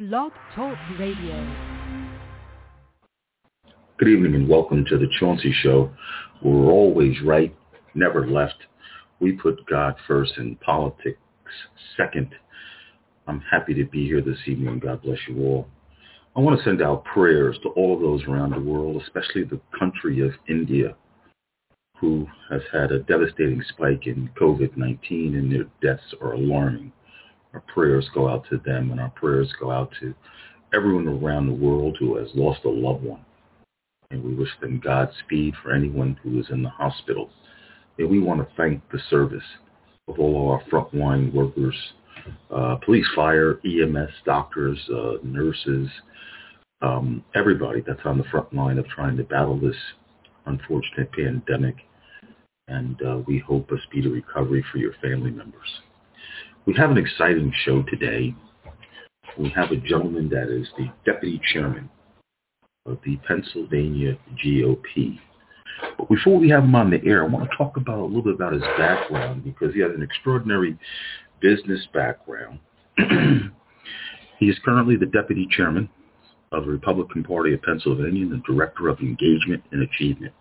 Blog Talk Radio. Good evening and welcome to the Chauncey Show. We're always right, never left. We put God first and politics second. I'm happy to be here this evening. God bless you all. I want to send out prayers to all of those around the world, especially the country of India, who has had a devastating spike in COVID-19, and their deaths are alarming. Our prayers go out to them, and our prayers go out to everyone around the world who has lost a loved one. And we wish them Godspeed for anyone who is in the hospital. And we want to thank the service of all our frontline workers, police, fire, EMS, doctors, nurses, everybody that's on the front line of trying to battle this unfortunate pandemic. And we hope a speedy recovery for your family members. We have an exciting show today. We have a gentleman that is the deputy chairman of the Pennsylvania GOP. But before we have him on the air, I want to talk about a little bit about his background, because he has an extraordinary business background. He is currently the deputy chairman of the Republican Party of Pennsylvania and the director of engagement and achievement.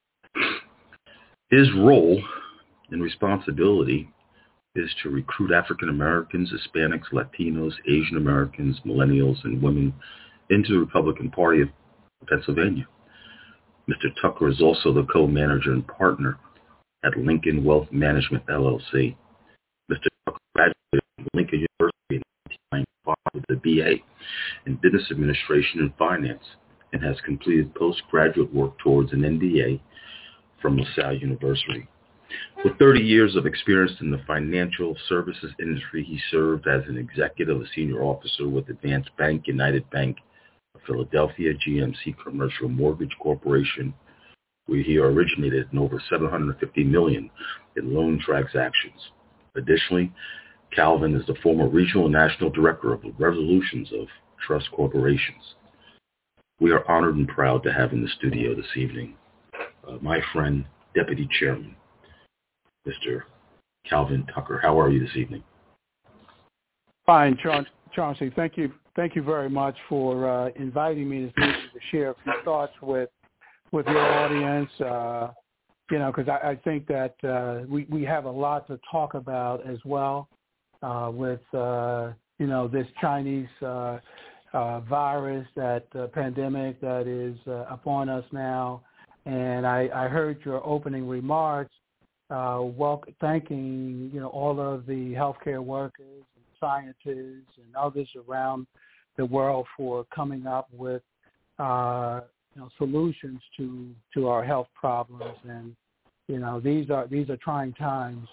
His role and responsibility is to recruit African Americans, Hispanics, Latinos, Asian Americans, millennials, and women into the Republican Party of Pennsylvania. Mr. Tucker is also the co-manager and partner at Lincoln Wealth Management, LLC. Mr. Tucker graduated from Lincoln University in 1995 with a BA in Business Administration and Finance, and has completed postgraduate work towards an MBA from LaSalle University. With 30 years of experience in the financial services industry, he served as an executive, a senior officer with Advance Bank, United Bank of Philadelphia, GMC Commercial Mortgage Corporation, where he originated in over $750 million in loan transactions. Additionally, Calvin is the former regional and national director of the Resolutions of Trust Corporations. We are honored and proud to have in the studio this evening my friend, Deputy Chairman, Mr. Calvin Tucker. How are you this evening? Fine, Chauncey. Thank you very much for inviting me this evening to share a few thoughts with your audience. Because I think that we have a lot to talk about as well with this Chinese virus, that pandemic that is upon us now. And I heard your opening remarks. Thanking all of the healthcare workers and scientists and others around the world for coming up with solutions to our health problems. And these are trying times.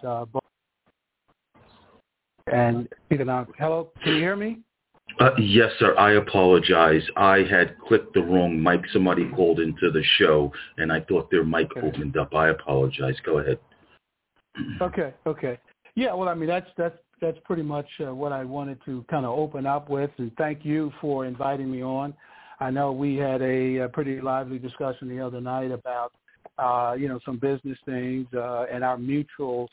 And hello, can you hear me? Yes, sir. I apologize. I had clicked the wrong mic. Somebody called into the show, and I thought their mic opened up. I apologize. Go ahead. Okay. Yeah, well, I mean, that's pretty much what I wanted to kind of open up with, and thank you for inviting me on. I know we had a pretty lively discussion the other night about, some business things and our mutual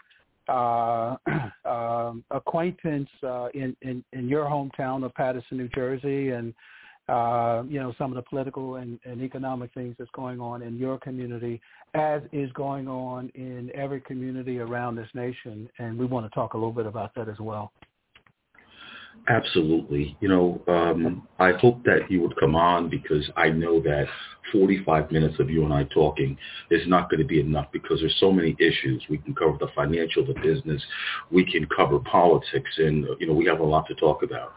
acquaintance in your hometown of Paterson, New Jersey, and some of the political and economic things that's going on in your community, as is going on in every community around this nation. And we want to talk a little bit about that as well. Absolutely. I hope that you would come on, because I know that 45 minutes of you and I talking is not going to be enough, because there's so many issues. We can cover the financial, the business, we can cover politics, and, we have a lot to talk about.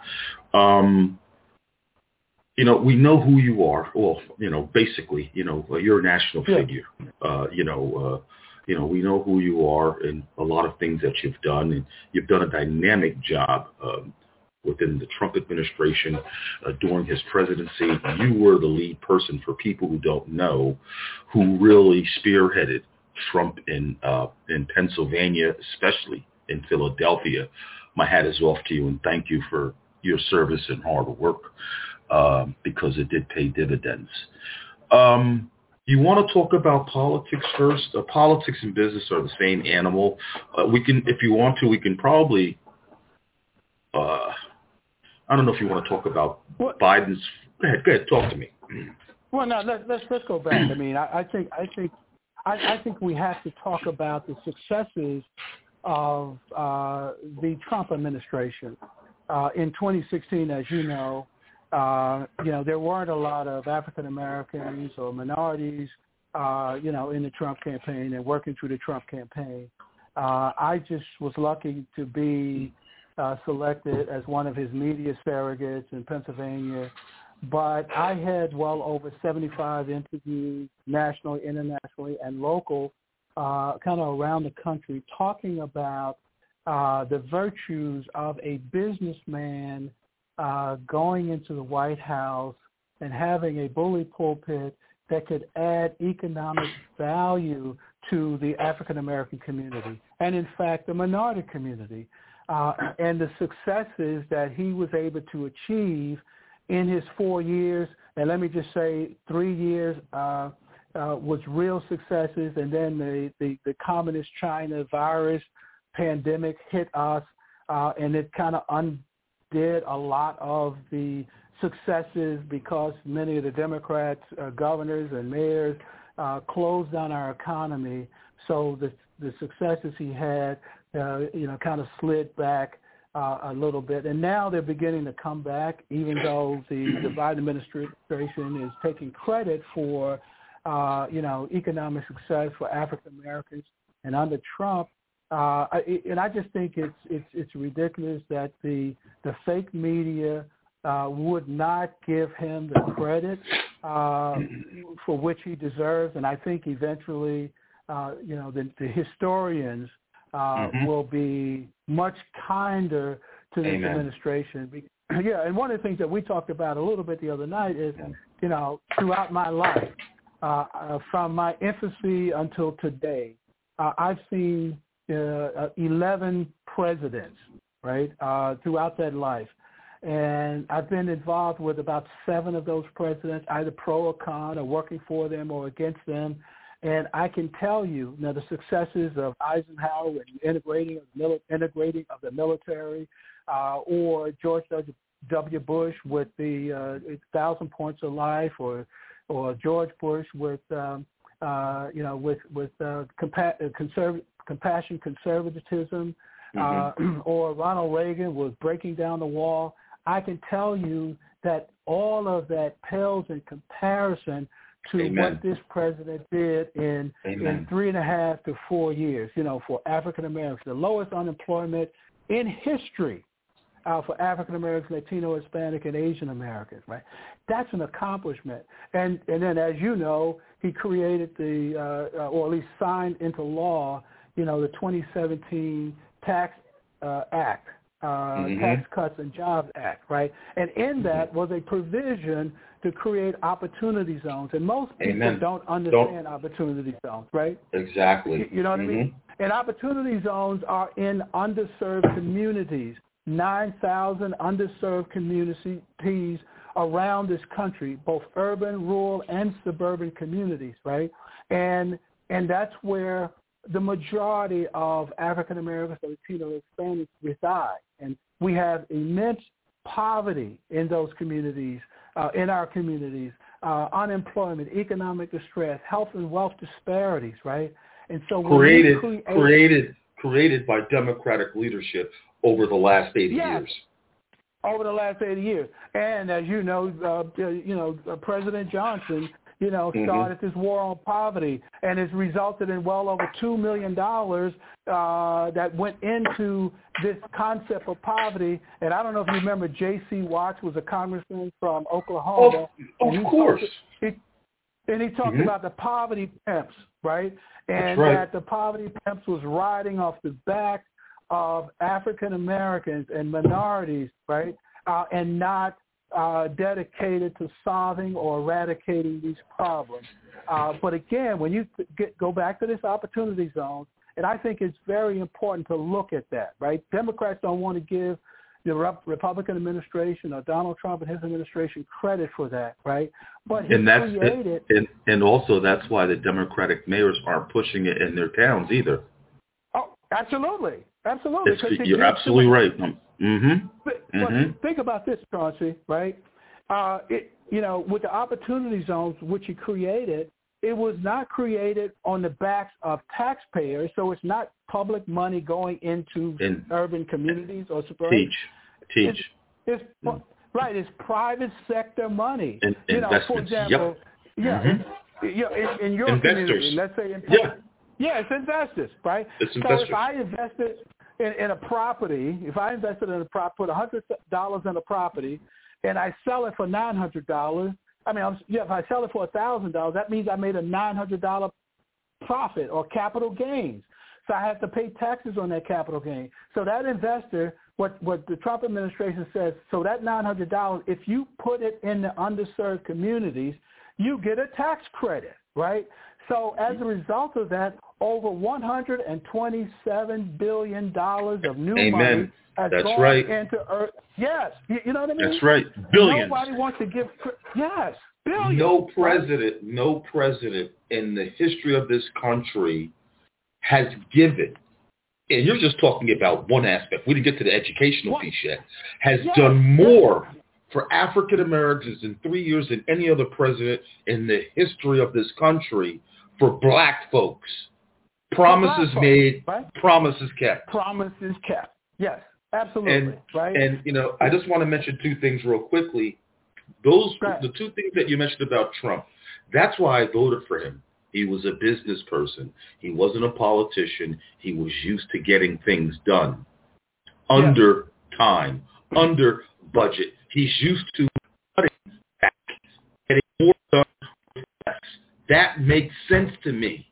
We know who you are. Well, basically, you're a national figure. We know who you are and a lot of things that you've done, and you've done a dynamic job within the Trump administration during his presidency. You were the lead person, for people who don't know, who really spearheaded Trump in Pennsylvania, especially in Philadelphia. My hat is off to you, and thank you for your service and hard work, because it did pay dividends. You want to talk about politics first? Politics and business are the same animal. We can, if you want to, we can probably I don't know if you want to talk about Biden's. Go ahead, talk to me. Well, no, let's go back. I mean, I think we have to talk about the successes of the Trump administration. In 2016, as you know, there weren't a lot of African Americans or minorities, in the Trump campaign and working through the Trump campaign. I just was lucky to be selected as one of his media surrogates in Pennsylvania. But I had well over 75 interviews, nationally, internationally, and local, kind of around the country, talking about the virtues of a businessman going into the White House and having a bully pulpit that could add economic value to the African-American community and, in fact, the minority community, and the successes that he was able to achieve in his 4 years. And let me just say 3 years was real successes, and then the communist China virus pandemic hit us, and it kind of undid a lot of the successes because many of the Democrats, governors and mayors closed down our economy. So the successes he had, kind of slid back a little bit. And now they're beginning to come back, even though the Biden administration is taking credit for, economic success for African Americans. And under Trump, and I just think it's ridiculous that the fake media would not give him the credit for which he deserves. And I think eventually, the historians will be much kinder to this administration. Yeah, and one of the things that we talked about a little bit the other night is, throughout my life, from my infancy until today, I've seen 11 presidents, right, throughout that life. And I've been involved with about 7 of those presidents, either pro or con, or working for them or against them. And I can tell you, the successes of Eisenhower and integrating of the military, or George W. Bush with the 1,000 Points of Life, or George Bush with compassion, conservatism, or Ronald Reagan was breaking down the wall. I can tell you that all of that pales in comparison to what this president did in 3.5 to 4 years, for African Americans, the lowest unemployment in history for African Americans, Latino, Hispanic, and Asian Americans, right? That's an accomplishment. And then, as you know, he created or at least signed into law, the 2017 Tax Act, Tax Cuts and Jobs Act, right? And in that was a provision to create opportunity zones. And most people don't understand opportunity zones, right? Exactly. You know what I mean? And opportunity zones are in underserved communities, 9,000 underserved communities around this country, both urban, rural, and suburban communities, right? And that's where the majority of African Americans, Latino, Hispanics reside. And we have immense poverty in those communities, in our communities, unemployment, economic distress, health and wealth disparities, right? And so created by Democratic leadership over the last 80 years. Over the last 80 years. And as you know, President Johnson, started this war on poverty, and it's resulted in well over $2 million that went into this concept of poverty. And I don't know if you remember, J.C. Watts was a congressman from Oklahoma. Of course. And he talked about the poverty pimps, right? And that the poverty pimps was riding off the back of African Americans and minorities, right? And not dedicated to solving or eradicating these problems. But again, when you go back to this opportunity zone, and I think it's very important to look at that, right? Democrats don't want to give the Republican administration or Donald Trump and his administration credit for that, right? But and also that's why the Democratic mayors aren't pushing it in their towns either. Oh, absolutely. Absolutely. You're absolutely right. But think about this, Chauncey, right? With the opportunity zones which he created, it was not created on the backs of taxpayers, so it's not public money going into urban communities or suburbs. Teach. Right, it's private sector money. Investments. For example, in your investors. community, let's say it's investors, right? It's investors. So if I invested in a property, put $100 in a property, and I sell it for $900, if I sell it for $1,000, that means I made a $900 profit or capital gains. So I have to pay taxes on that capital gain. So that investor, what the Trump administration says, so that $900, if you put it in the underserved communities, you get a tax credit, right? So as a result of that, over $127 billion of new money has gone into Earth. Yes, you know what I mean? That's right. Billions. Nobody wants to give. Yes, billions. No president in the history of this country has given, and you're just talking about one aspect. We didn't get to the educational piece yet. Has done more for African Americans in 3 years than any other president in the history of this country for black folks. Promises made, right? Promises kept. Promises kept. Yes, absolutely. Right. And I just want to mention two things real quickly. The two things that you mentioned about Trump. That's why I voted for him. He was a business person. He wasn't a politician. He was used to getting things done under time, under budget. He's used to cutting back, getting more done with less. That makes sense to me.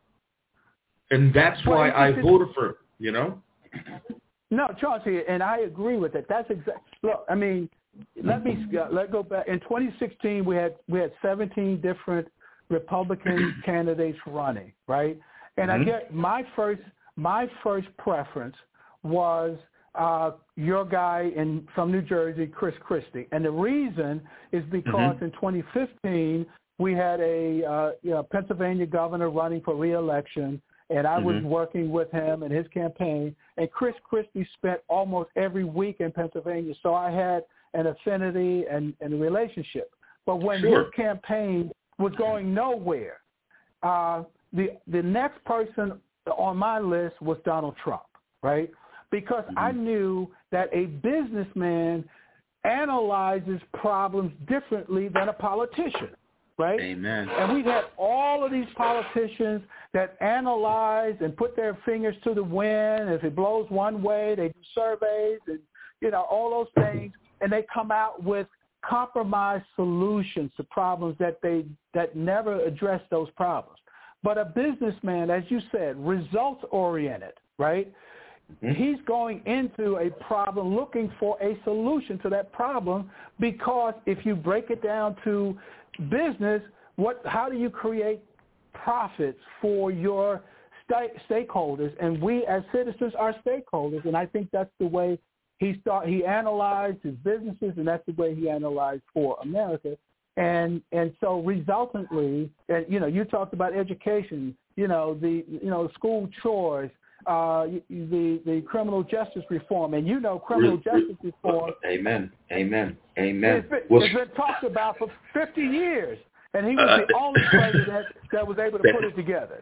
And that's why I voted for him, No, Chauncey, and I agree with it. That's exactly. Look, let's go back. In 2016, we had 17 different Republican candidates running, right? And I get my first preference was your guy from New Jersey, Chris Christie, and the reason is because in 2015 we had a Pennsylvania governor running for re-election. And I was working with him and his campaign. And Chris Christie spent almost every week in Pennsylvania. So I had an affinity and a relationship. But when his campaign was going nowhere, the next person on my list was Donald Trump, right? Because I knew that a businessman analyzes problems differently than a politician. Right? Amen. And we've had all of these politicians that analyze and put their fingers to the wind. If it blows one way, they do surveys and, all those things. And they come out with compromise solutions to problems that never address those problems. But a businessman, as you said, results-oriented, right? He's going into a problem looking for a solution to that problem because if you break it down to business, how do you create profits for your stakeholders? And we as citizens are stakeholders, and I think that's the way he analyzed his businesses, and that's the way he analyzed for America. And so resultantly, you talked about education, the school chores, the criminal justice reform, and criminal justice reform. Amen. It's been talked about for 50 years, and he was the only president that was able to put it together.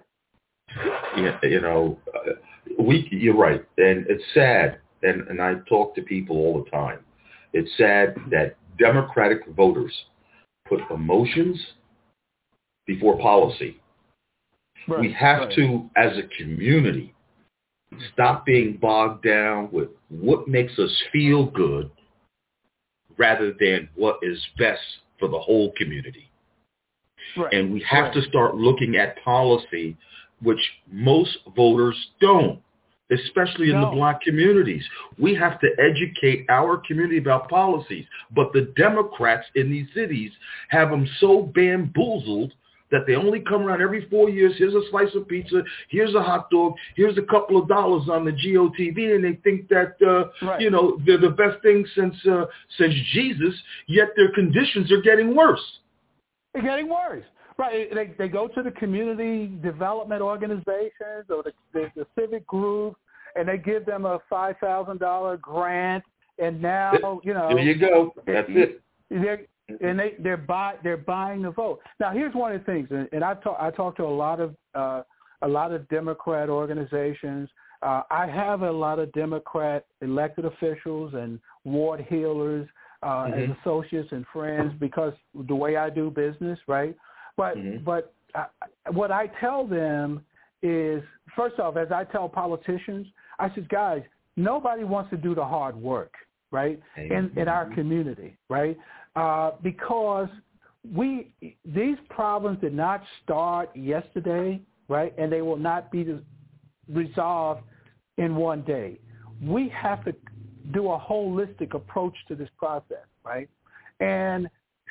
You're right, and it's sad, and I talk to people all the time. It's sad that Democratic voters put emotions before policy. Right, we have to, as a community, stop being bogged down with what makes us feel good rather than what is best for the whole community. Right. And we have to start looking at policy, which most voters don't, especially in the black communities. We have to educate our community about policies. But the Democrats in these cities have them so bamboozled that they only come around every 4 years. Here's a slice of pizza. Here's a hot dog. Here's a couple of dollars on the GOTV, and they think that they're the best thing since Jesus. Yet their conditions are getting worse. They're getting worse, right? They go to the community development organizations or the civic group, and they give them a $5,000 grant, and now there you go. That's it. They're buying the vote. Now, here's one of the things, and I talk to a lot of Democrat organizations. I have a lot of Democrat elected officials and ward healers as associates and friends because the way I do business, right? But what I tell them is, first off, as I tell politicians, I said, guys, nobody wants to do the hard work, right, in our community, right? Because these problems did not start yesterday, right, and they will not be resolved in one day. We have to do a holistic approach to this process, right? And,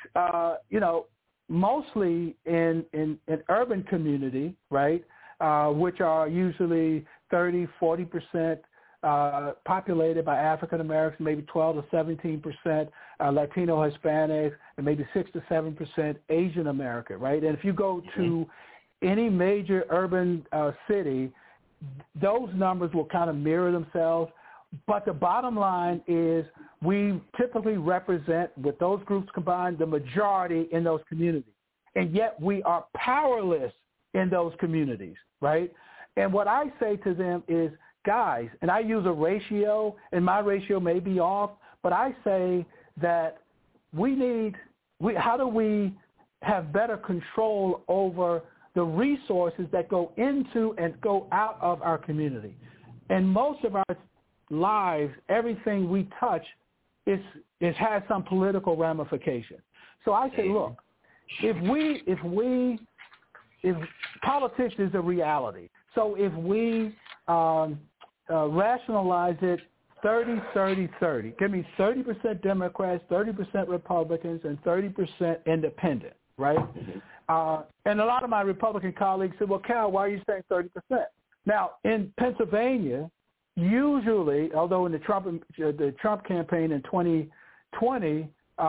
mostly in urban community, right, which are usually 30, 40% populated by African Americans, maybe 12 to 17% Latino Hispanics, and maybe 6 to 7% Asian American, right? And if you go to any major urban city, those numbers will kind of mirror themselves. But the bottom line is we typically represent, with those groups combined, the majority in those communities. And yet we are powerless in those communities, right? And what I say to them is, guys, and I use a ratio, and my ratio may be off, but I say that how do we have better control over the resources that go into and go out of our community? And most of our lives, everything we touch, it has some political ramification. So I say, look, if politics is a reality, so if we rationalize it 30, 30, 30, give me 30% Democrats, 30% Republicans, and 30% independent, right? And a lot of my Republican colleagues said, well, Cal, why are you saying 30%? Now, in Pennsylvania, usually, although in the Trump campaign in 2020,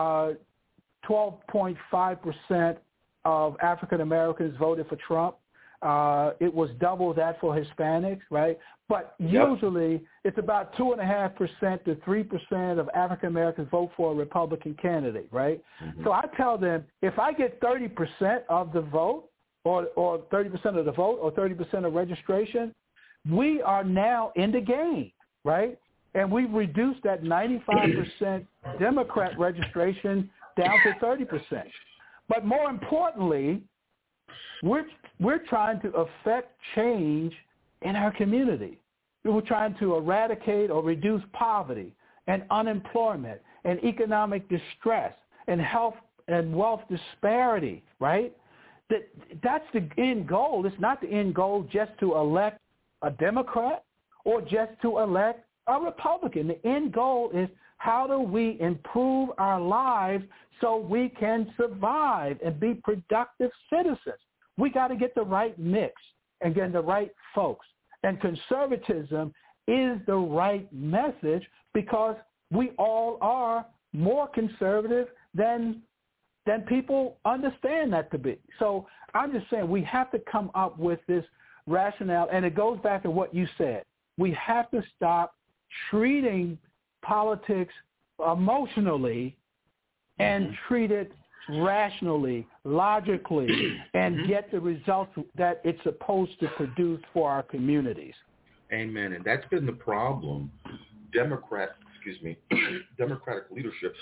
12.5% of African Americans voted for Trump. It was double that for Hispanics, right? But usually it's about 2.5% to 3% of African Americans vote for a Republican candidate, right? So I tell them, if I get 30% of the vote, or 30% of the vote, or 30% of registration, we are now in the game, right? And we've reduced that 95% Democrat registration down to 30%. But more importantly, we're trying to affect change in our community. We're trying to eradicate or reduce poverty and unemployment and economic distress and health and wealth disparity, right? That's the end goal. It's not the end goal just to elect a Democrat or just to elect a Republican. The end goal is, how do we improve our lives so we can survive and be productive citizens? We got to get the right mix and get the right folks. And conservatism is the right message because we all are more conservative than people understand that to be. So I'm just saying we have to come up with this rationale, and it goes back to what you said. We have to stop treating politics emotionally and treat it rationally, logically, and get the results that it's supposed to produce for our communities. Amen. And that's been the problem. Democratic leadership,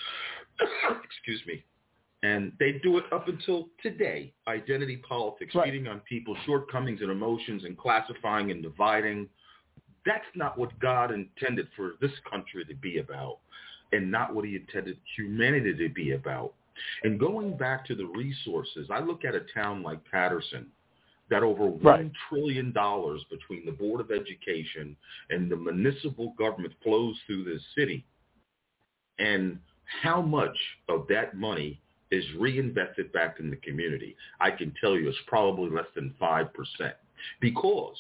and they do it up until today. Identity politics, feeding on people's shortcomings and emotions and classifying and dividing. That's not what God intended for this country to be about, and not what he intended humanity to be about. And going back to the resources, I look at a town like Patterson, that over $1 trillion between the Board of Education and the municipal government flows through this city. And how much of that money is reinvested back in the community? I can tell you it's probably less than 5%. Because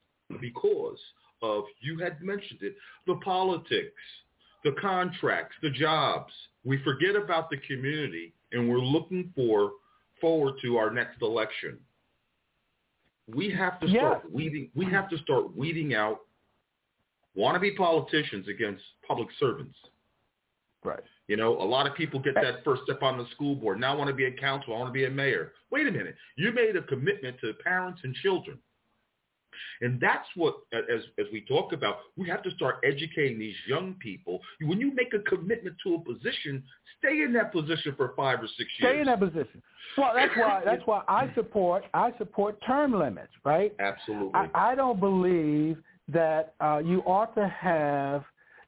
of, you had mentioned it, the politics, the contracts, the jobs. We forget about the community, and we're looking forward to our next election. We have to start weeding. We have to start weeding out wannabe politicians against public servants. Right. You know, a lot of people get that first step on the school board. Now I want to be a council. I want to be a mayor. Wait a minute. You made a commitment to parents and children. And that's what, as we talk about, we have to start educating these young people. When you make a commitment to a position, stay in that position for 5 or 6 years. Stay in that position. Well, that's why I support term limits, right? Absolutely. I don't believe that you ought to have,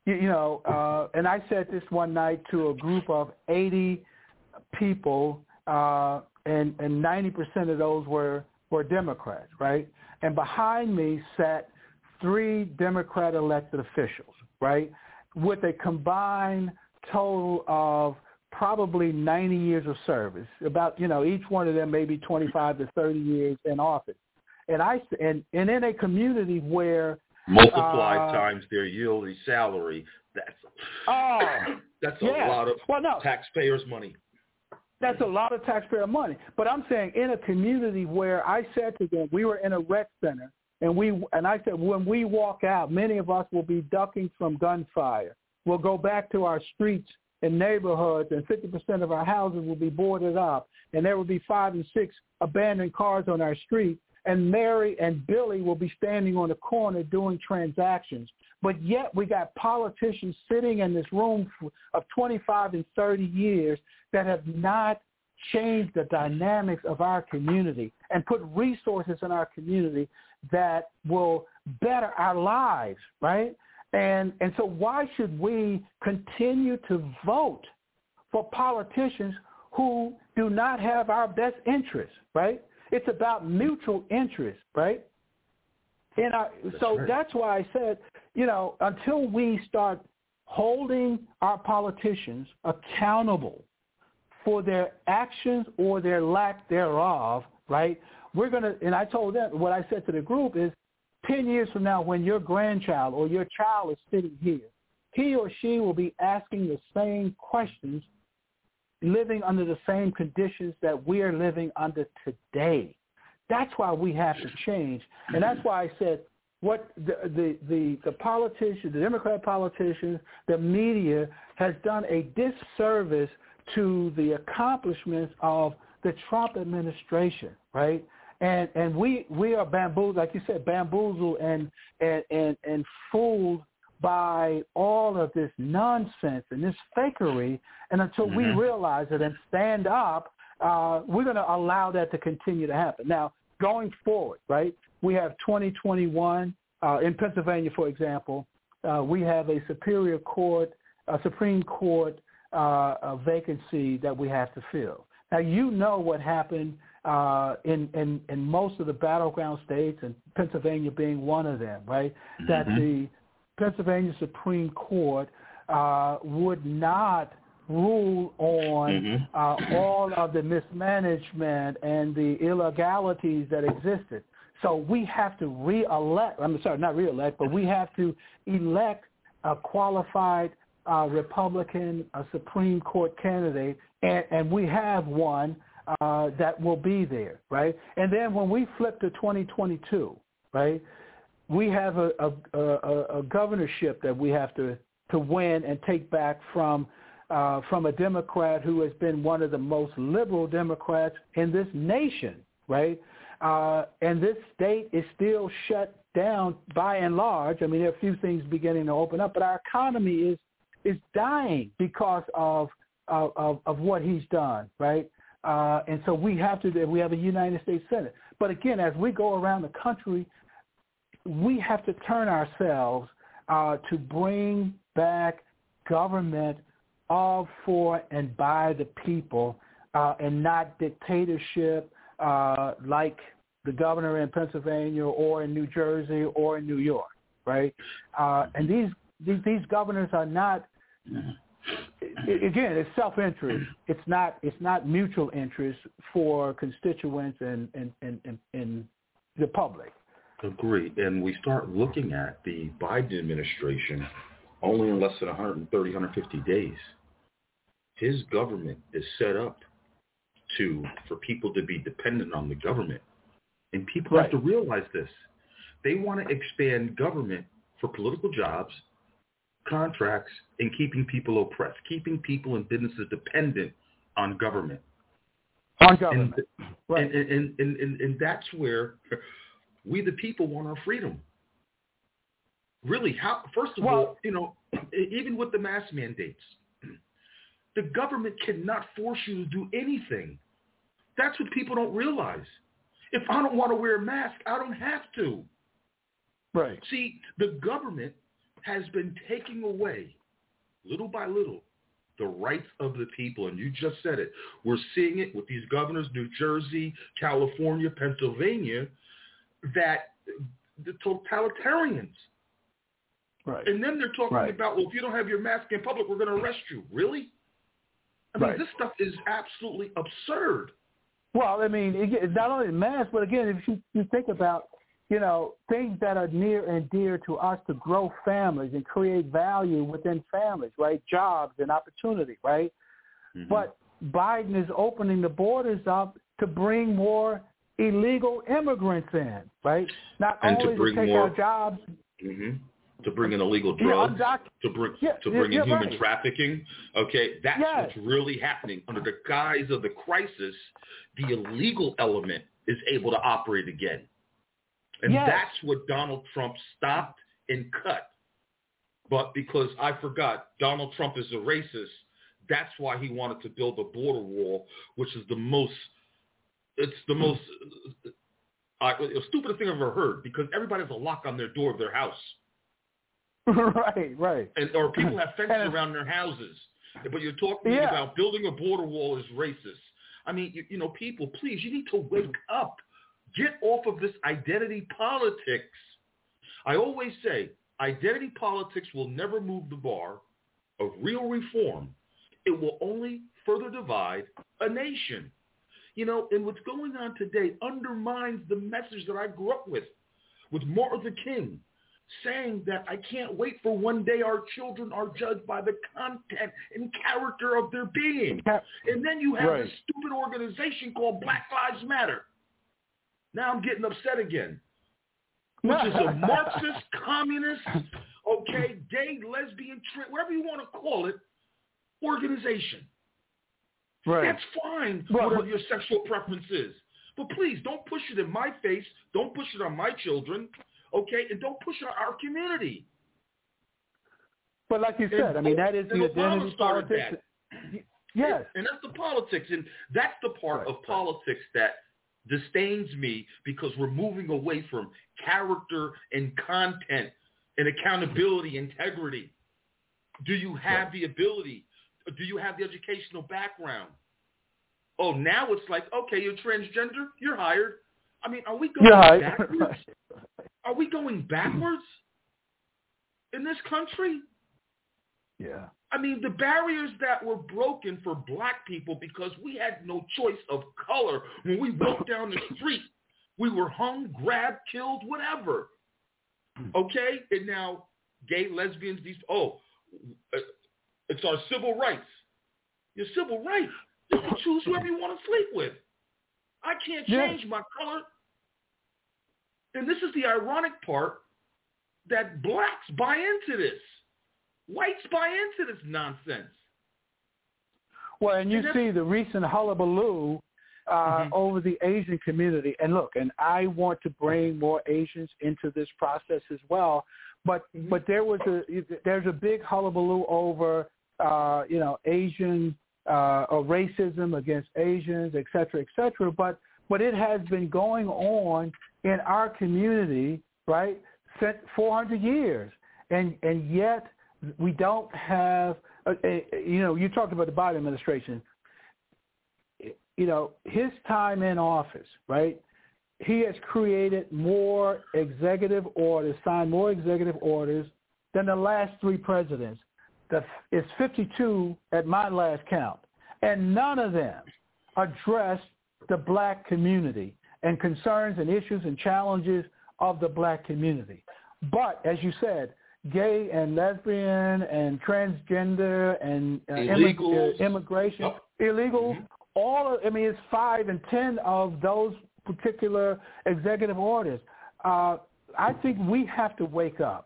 and I said this one night to a group of 80 people, and 90% of those were Democrats, right? And behind me sat 3 Democrat elected officials, right, with a combined total of probably 90 years of service, about, each one of them maybe 25 to 30 years in office. And in a community where multiply times their yearly salary, that's a lot of taxpayers' money. That's a lot of taxpayer money. But I'm saying in a community where I said to them, we were in a rec center, and I said, when we walk out, many of us will be ducking from gunfire. We'll go back to our streets and neighborhoods, and 50% of our houses will be boarded up, and there will be 5 and 6 abandoned cars on our street, and Mary and Billy will be standing on the corner doing transactions. But yet we got politicians sitting in this room of 25 and 30 years that have not changed the dynamics of our community and put resources in our community that will better our lives, right? And so why should we continue to vote for politicians who do not have our best interests, right? It's about mutual interest, right? And that's why I said, until we start holding our politicians accountable for their actions or their lack thereof, right, we're going to, and I told them, what I said to the group is 10 years from now when your grandchild or your child is sitting here, he or she will be asking the same questions, living under the same conditions that we are living under today. That's why we have to change. And that's why I said what the politicians, the Democrat politicians, the media has done a disservice to the accomplishments of the Trump administration, right? And we are bamboozled, like you said, bamboozled and fooled by all of this nonsense and this fakery. And until we realize it and stand up, we're going to allow that to continue to happen. Now, going forward, right, we have 2021. In Pennsylvania, for example, we have a Supreme Court vacancy that we have to fill. Now, you know what happened in most of the battleground states, and Pennsylvania being one of them, right, that the Pennsylvania Supreme Court would not rule on all of the mismanagement and the illegalities that existed. So we have to we have to elect a qualified Republican Supreme Court candidate, and we have one that will be there, right? And then when we flip to 2022, right, we have a governorship that we have to win and take back from a Democrat who has been one of the most liberal Democrats in this nation, right? And this state is still shut down by and large. I mean, there are a few things beginning to open up, but our economy is dying because of what he's done, right? And so we have a United States Senate. But again, as we go around the country, we have to turn ourselves to bring back government of, for, and by the people, and not dictatorship like the governor in Pennsylvania or in New Jersey or in New York, right? And these governors are not. Again, it's self-interest. It's not mutual interest for constituents and the public. Agree. And we start looking at the Biden administration only in less than 130, 150 days. His government is set up for people to be dependent on the government. And people have to realize this. They want to expand government for political jobs, contracts, and keeping people oppressed, keeping people and businesses dependent on government. On government. Right. And that's where we the people want our freedom. Really, first of all, even with the mask mandates, the government cannot force you to do anything. That's what people don't realize. If I don't want to wear a mask, I don't have to. Right. See, the government has been taking away, little by little, the rights of the people. And you just said it. We're seeing it with these governors, New Jersey, California, Pennsylvania, that the totalitarians. Right. And then they're talking about, well, if you don't have your mask in public, we're going to arrest you. Really? I mean, this stuff is absolutely absurd. Well, I mean, it's not only mask, but again, if you think about, things that are near and dear to us to grow families and create value within families, right? Jobs and opportunity, right? Mm-hmm. But Biden is opening the borders up to bring more illegal immigrants in, right? Not only to take our jobs. Mm-hmm. To bring in illegal drugs, to bring in human trafficking. Okay, that's what's really happening. Under the guise of the crisis, the illegal element is able to operate again. And that's what Donald Trump stopped and cut. But because I forgot, Donald Trump is a racist, that's why he wanted to build a border wall, which is the stupidest thing I've ever heard, because everybody has a lock on their door of their house. Right. Or people have fences around their houses. But you're talking about building a border wall is racist. I mean, people, please, you need to wake up. Get off of this identity politics. I always say identity politics will never move the bar of real reform. It will only further divide a nation. And what's going on today undermines the message that I grew up with Martin Luther King, saying that I can't wait for one day our children are judged by the content and character of their being. And then you have this stupid organization called Black Lives Matter. Now I'm getting upset again, which is a Marxist, communist, gay, lesbian, whatever you want to call it, organization. Right. That's fine, whatever your sexual preference is. But please, don't push it in my face. Don't push it on my children. Okay, and don't push on our community. But like you said, I mean, that is the identity politics. Yes. And that's the politics. And that's the part of politics that disdains me, because we're moving away from character and content and accountability, integrity. Do you have the ability? Do you have the educational background? Oh, now it's like, okay, you're transgender, you're hired. I mean, are we going backwards? Are we going backwards in this country? Yeah. I mean, the barriers that were broken for black people because we had no choice of color. When we walked down the street, we were hung, grabbed, killed, whatever. Okay? And now gay, lesbians, it's our civil rights. Your civil rights. You can choose whoever you want to sleep with. I can't change my color. And this is the ironic part, that blacks buy into this. Whites buy into this nonsense. Well, and you see the recent hullabaloo over the Asian community. And look, and I want to bring more Asians into this process as well. But there's a big hullabaloo over Asian or racism against Asians, et cetera, et cetera. But it has been going on in our community, right, since 400 years. And yet we don't have, you talked about the Biden administration. His time in office, right, he has created more executive orders, signed more executive orders than the last three presidents. It's 52 at my last count. And none of them address the black community and concerns and issues and challenges of the black community. But, as you said, gay and lesbian and transgender and immigration, illegal, it's 5 and 10 of those particular executive orders. I think we have to wake up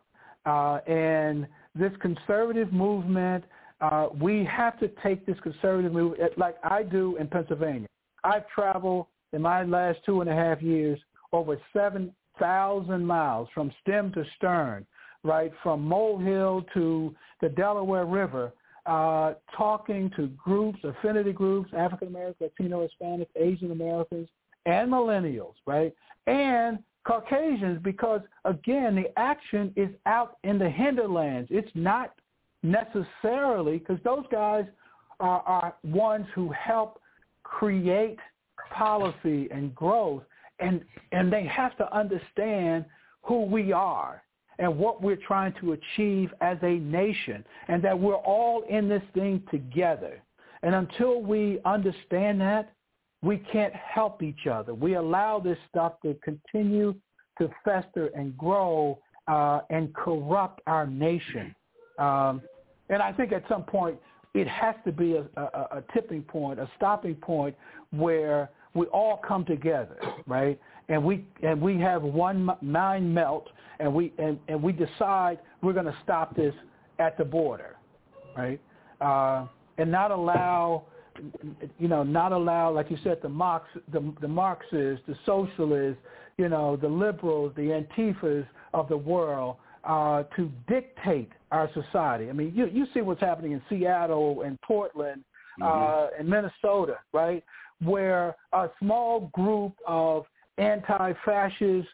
And this conservative movement, we have to take this conservative movement like I do in Pennsylvania. I've traveled in my last 2.5 years over 7,000 miles from stem to stern, right, from Mole Hill to the Delaware River, talking to groups, affinity groups, African Americans, Latino, Hispanic, Asian Americans, and millennials, right, and Caucasians, because, again, the action is out in the hinterlands. It's not necessarily, because those guys are ones who help create policy and growth, and they have to understand who we are and what we're trying to achieve as a nation, and that we're all in this thing together. And until we understand that, we can't help each other. We allow this stuff to continue to fester and grow and corrupt our nation. And I think at some point it has to be a tipping point, a stopping point where we all come together, right? And we have one mind melt, and we decide we're going to stop this at the border, right? And not allow, like you said, the Marxists, the socialists, the liberals, the Antifas of the world to dictate our society. I mean, you see what's happening in Seattle and Portland and Minnesota, right, where a small group of anti-fascist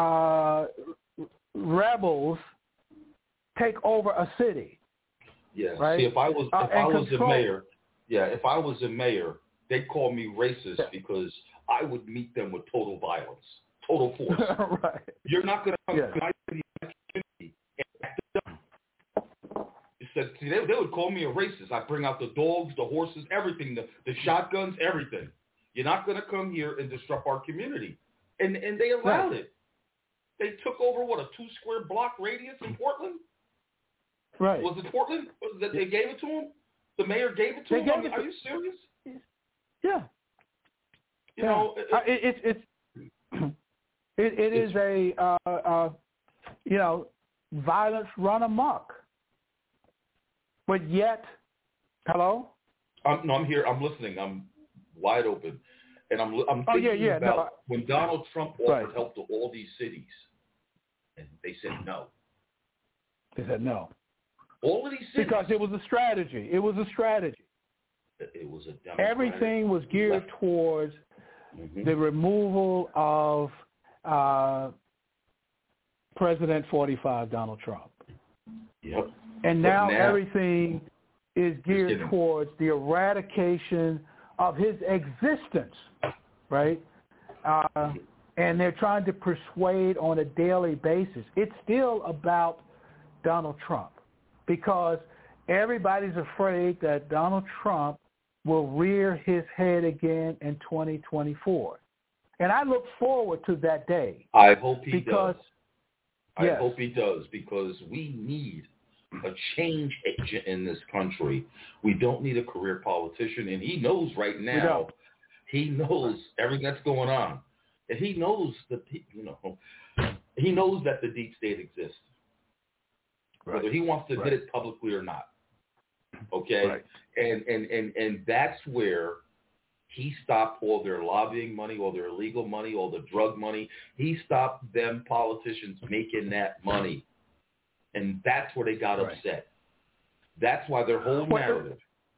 rebels take over a city. Yeah. Right? See, if I was a mayor, they'd call me racist because I would meet them with total violence, total force. Right. You're not going to come to my community. They would call me a racist. I bring out the dogs, the horses, everything, the shotguns, everything. You're not going to come here and disrupt our community. And they allowed it. They took over, a 2-square block radius in Portland? Right. Was it Portland? That they gave it to him? The mayor gave it to him? Are you serious? Yeah. It is a violence run amok. But yet, hello? I'm here. I'm listening. I'm wide open. And I'm thinking about when Donald Trump offered help to all these cities, and they said no. They said no. All of these cities. Because it was a strategy. It was a Democratic. Everything was geared towards the removal of President 45, Donald Trump. Yep. And now everything is geared towards the eradication of his existence, right? And they're trying to persuade on a daily basis. It's still about Donald Trump because everybody's afraid that Donald Trump will rear his head again in 2024. And I look forward to that day. I hope he does. Yes. I hope he does because we need a change agent in this country. We don't need a career politician, and he knows right now. He knows everything that's going on, and he knows that he knows that the deep state exists, whether he wants to admit it publicly or not. Okay, and that's where he stopped all their lobbying money, all their illegal money, all the drug money. He stopped them politicians making that money. And that's where they got upset. That's why their whole narrative.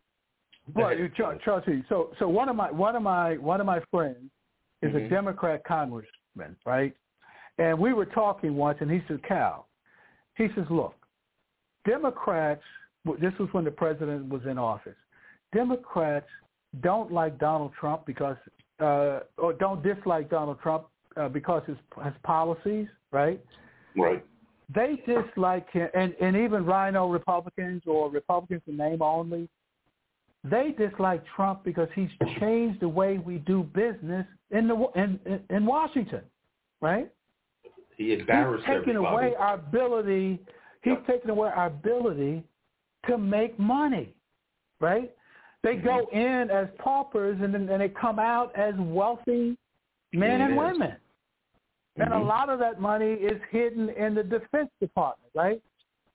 Chelsea. So one of my friends is a Democrat congressman, right? And we were talking once, and he said, "Cal," he says, "Look, Democrats." This was when the president was in office. Democrats don't like Donald Trump because, or don't dislike Donald Trump because his policies, right? Right. They dislike him, and even Rhino Republicans or Republicans in name only, they dislike Trump because he's changed the way we do business in Washington, right? He embarrassed everybody. He's taken away our ability. He's taken away our ability to make money, right? They go in as paupers and then they come out as wealthy men and women. And a lot of that money is hidden in the Defense Department, right?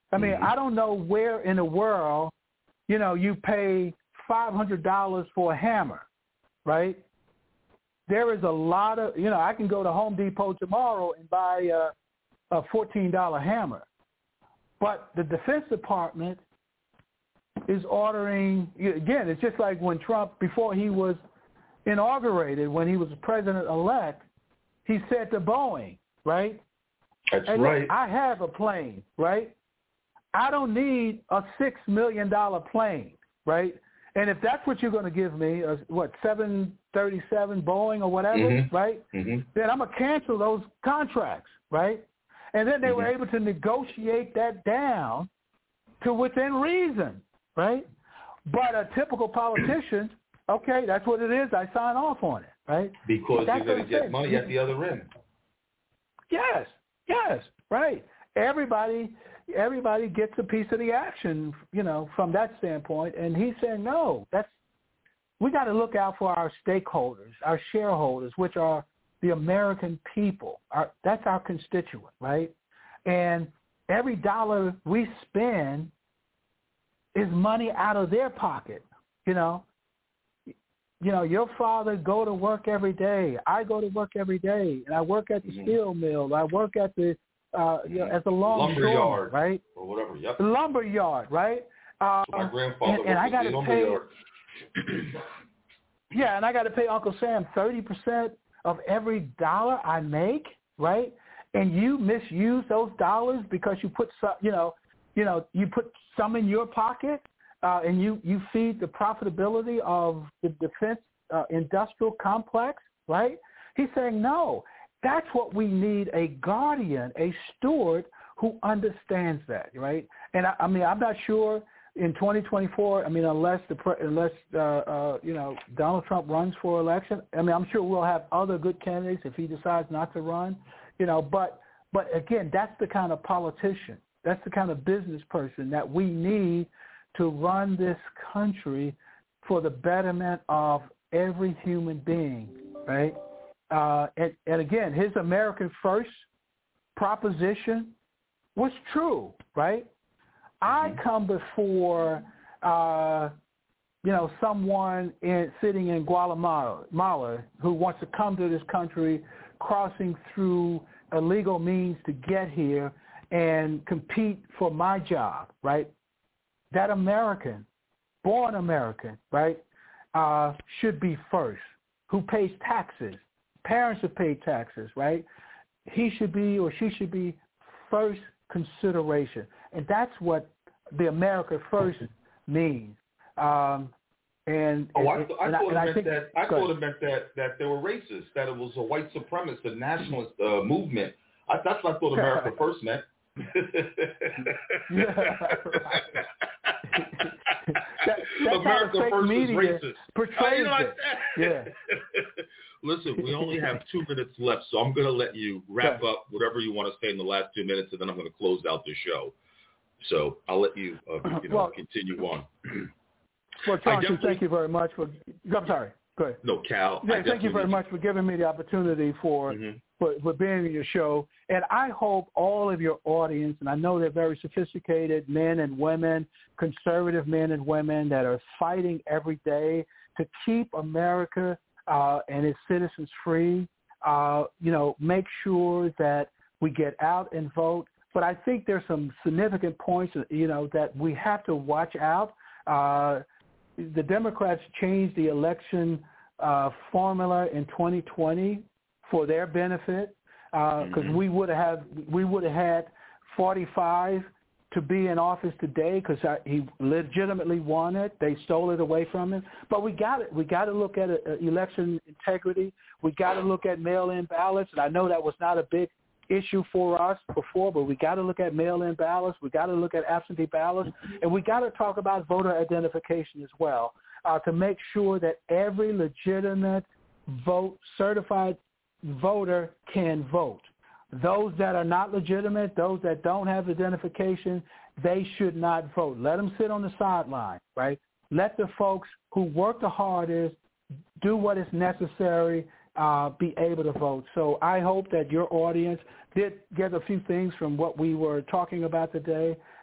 I mean, I don't know where in the world, you pay $500 for a hammer, right? There is a lot of, I can go to Home Depot tomorrow and buy a $14 hammer. But the Defense Department is ordering, again, it's just like when Trump, before he was inaugurated, when he was president-elect, he said to Boeing, right? That's hey, right. Look, I have a plane, right? I don't need a $6 million plane, right? And if that's what you're going to give me, 737 Boeing or whatever, right? Then I'm going to cancel those contracts, right? And then they were able to negotiate that down to within reason, right? But a typical politician, okay, that's what it is. I sign off on it, right? Because you're going to get money at the other end. Yes, right. Everybody gets a piece of the action, from that standpoint. And he's saying, no, we got to look out for our stakeholders, our shareholders, which are the American people. That's our constituent, right? And every dollar we spend is money out of their pocket, your father go to work every day. I go to work every day, and I work at the steel mill. I work at the at the lumberyard, right? Or whatever. Yep. The lumberyard, right? My grandfather and I got to pay. And I got to pay Uncle Sam 30% of every dollar I make, right? And you misuse those dollars because you put some, you put some in your pocket, and you feed the profitability of the defense industrial complex, right? He's saying, no, that's what we need, a guardian, a steward who understands that, right? And I'm not sure in 2024, unless Donald Trump runs for election, I'm sure we'll have other good candidates if he decides not to run, but again, that's the kind of politician, that's the kind of business person that we need to run this country for the betterment of every human being, right? And again, his American First proposition was true, right? I come before, someone sitting in Guatemala who wants to come to this country, crossing through illegal means to get here and compete for my job, right? That American, born American, right, should be first, who pays taxes. Parents have paid taxes, right? He should be or she should be first consideration. And that's what the America First means. I thought it meant that they were racist, that it was a white supremacist, a nationalist movement. That's what I thought America First meant. That's America First is racist. Portrays it. Listen, we only have 2 minutes left, so I'm going to let you wrap up whatever you want to say in the last 2 minutes, and then I'm going to close out the show. So I'll let you, continue on. Well, Chauncey, thank you very much for. I'm sorry. Go ahead. No, Cal. Yeah, thank you very much for giving me the opportunity for being in your show. And I hope all of your audience, and I know they're very sophisticated men and women, conservative men and women that are fighting every day to keep America and its citizens free. Make sure that we get out and vote. But I think there's some significant points, that we have to watch out. The Democrats changed the election formula in 2020 for their benefit, because we would have had 45 to be in office today because he legitimately won it. They stole it away from him. But we got it. We got to look at election integrity. We got to look at mail-in ballots. And I know that was not a big issue for us before, but we got to look at mail-in ballots. We got to look at absentee ballots, and we got to talk about voter identification as well, to make sure that every legitimate certified voter can vote. Those that are not legitimate, those that don't have identification, they should not vote. Let them sit on the sideline, right? Let the folks who work the hardest do what is necessary, be able to vote. So I hope that your audience did get a few things from what we were talking about today,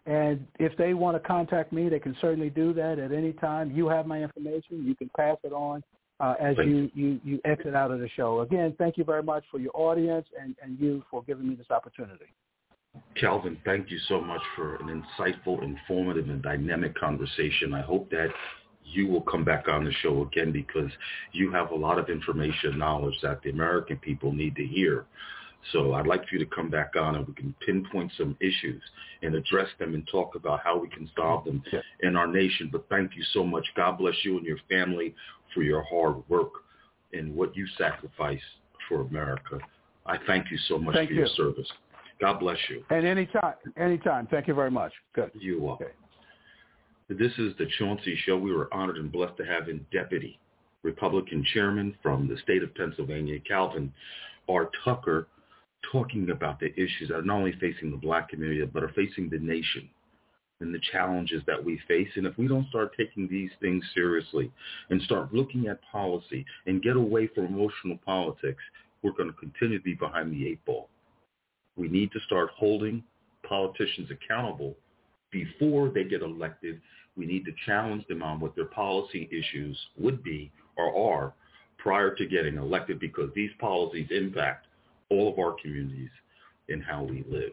And if they want to contact me, they can certainly do that at any time. You have my information. You can pass it on as you exit out of the show. Again, thank you very much for your audience and you for giving me this opportunity. Calvin, thank you so much for an insightful, informative, and dynamic conversation. I hope that you will come back on the show again because you have a lot of information and knowledge that the American people need to hear. So I'd like for you to come back on and we can pinpoint some issues and address them and talk about how we can solve them in our nation. But thank you so much. God bless you and your family for your hard work and what you sacrifice for America. I thank you so much for your service. God bless you. And anytime. Thank you very much. Good. You're welcome. Okay. This is the Chauncey Show. We were honored and blessed to have in Deputy Republican Chairman from the state of Pennsylvania, Calvin R. Tucker, talking about the issues that are not only facing the black community, but are facing the nation and the challenges that we face. And if we don't start taking these things seriously and start looking at policy and get away from emotional politics, we're going to continue to be behind the eight ball. We need to start holding politicians accountable before they get elected. We need to challenge them on what their policy issues would be or are prior to getting elected because these policies impact all of our communities and how we live.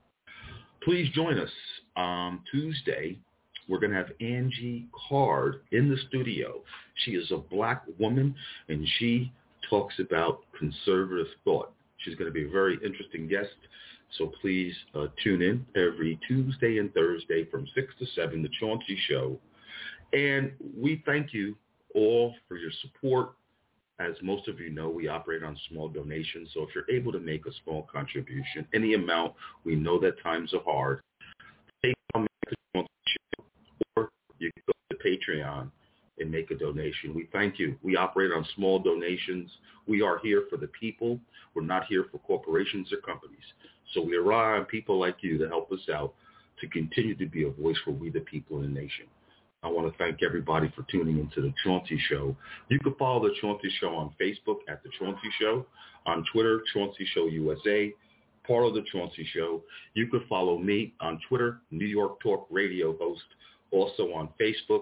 Please join us on Tuesday. We're going to have Angie Card in the studio. She is a black woman, and she talks about conservative thought. She's going to be a very interesting guest, so please tune in every Tuesday and Thursday from 6 to 7, The Chauncey Show. And we thank you all for your support. As most of you know, we operate on small donations, so if you're able to make a small contribution, any amount, we know that times are hard, take on the Chauncey Show, or you can go to Patreon and make a donation. We thank you. We operate on small donations. We are here for the people. We're not here for corporations or companies. So we rely on people like you to help us out to continue to be a voice for we the people in the nation. I want to thank everybody for tuning into The Chauncey Show. You can follow The Chauncey Show on Facebook at The Chauncey Show, on Twitter, Chauncey Show USA, part of The Chauncey Show. You can follow me on Twitter, New York Talk Radio host, also on Facebook,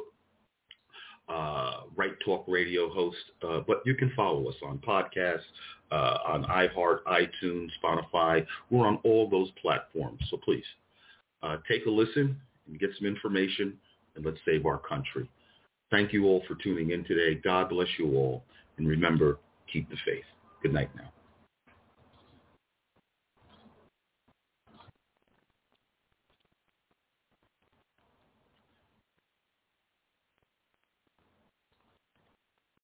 Right Talk Radio host, but you can follow us on podcasts, on iHeart, iTunes, Spotify. We're on all those platforms, so please take a listen and get some information, and let's save our country. Thank you all for tuning in today. God bless you all, and remember, keep the faith. Good night now.